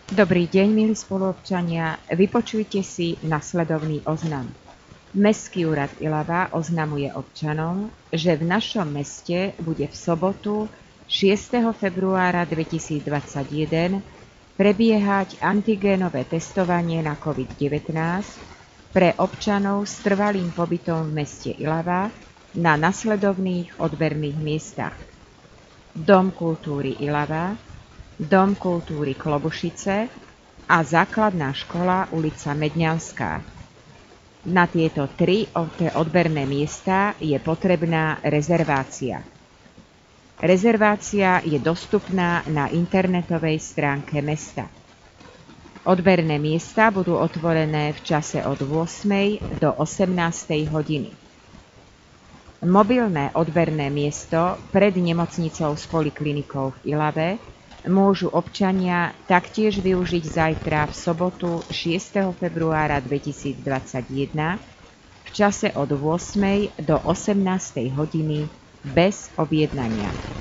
Dobrý deň, milí spoluobčania. Vypočujte si nasledovný oznam. Mestský úrad Ilava oznamuje občanom, že v našom meste bude v sobotu 6. februára 2021 prebiehať antigénové testovanie na COVID-19 pre občanov s trvalým pobytom v meste Ilava na nasledovných odberných miestach: Dom kultúry Ilava, Dom kultúry Klobušice a Základná škola ulica Medňanská. Na tieto tri odberné miesta je potrebná rezervácia. Rezervácia je dostupná na internetovej stránke mesta. Odberné miesta budú otvorené v čase od 8. do 18. hodiny. Mobilné odberné miesto pred nemocnicou s poliklinikou v Ilave môžu občania taktiež využiť zajtra v sobotu 6. februára 2021 v čase od 8. do 18. hodiny bez objednania.